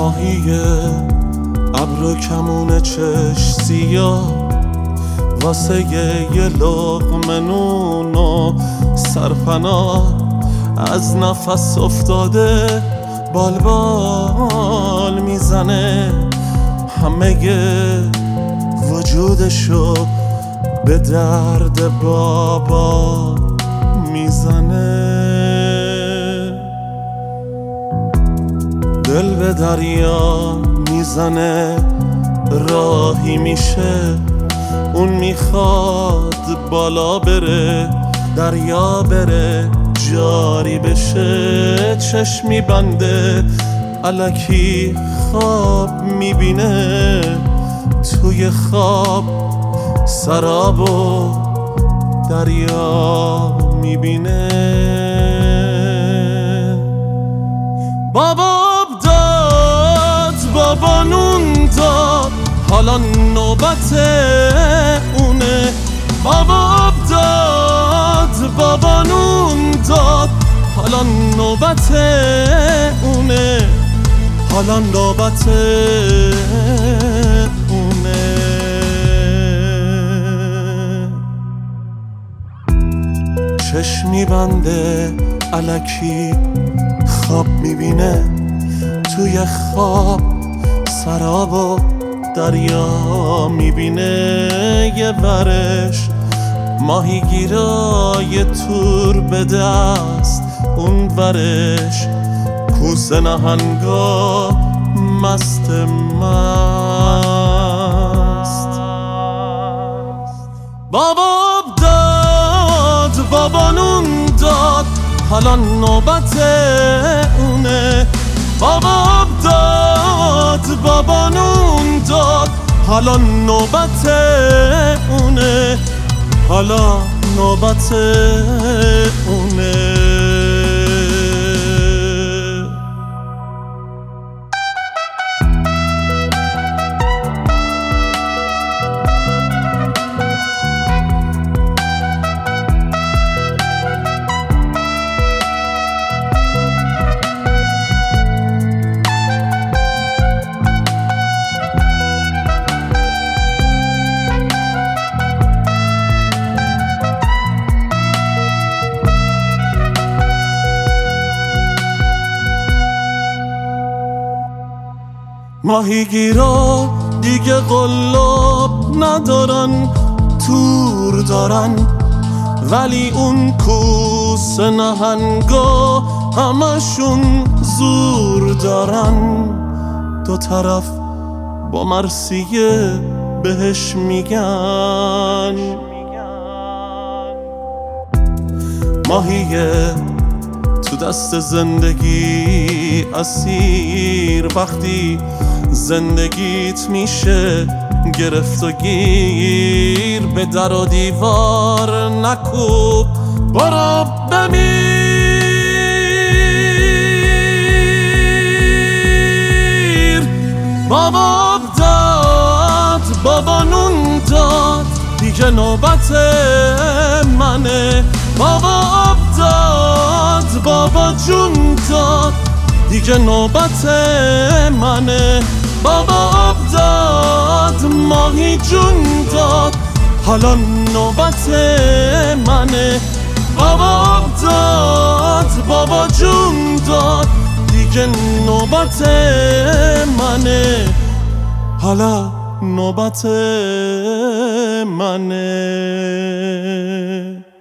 ماهی ابر و کمون چشم سیاه واسه یه لقمه نون و سرپناه از نفس افتاده بالبال میزنه، همه وجودشو به درد بابا میزنه. دل به دریا میزنه راهی میشه، اون میخواد بالا بره دریا بره جاری بشه. چشمی بنده الکی خواب میبینه، توی خواب سراب و دریا میبینه. بابا داد بابا نون داد حالا نوبت اونه. بابا داد بابا نون داد حالا نوبت اونه، حالا نوبت اونه. چشمی بنده الکی خواب میبینه، توی خواب سراب و دریا میبینه. یه ورش ماهیگیرای تور به دست، اون ورش کوسه نهنگا مست مست. بابا داد بابا نون داد حالا نوبت اونه. بابا داد بابا نون داد حالا نوبت اونه، حالا نوبت اونه. ماهیگیرا دیگه قلاب ندارن، تور دارن، ولی اون کوسه نهنگا همشون زور دارن. دو طرف با مرثیه بهش میگن ماهیه تو دست زندگی اسیر. وقتی زندگیت میشه گرفت و گیر، به در و دیوار نکوب برو بمیر. بابا داد بابا نون داد دیگه نوبت منه. بابا داد بابا جون داد دیگه نوبت منه. بابا داد ماهی جون داد حالا نوبت منه. بابا داد بابا جون داد دیگه نوبت منه، حالا نوبت منه.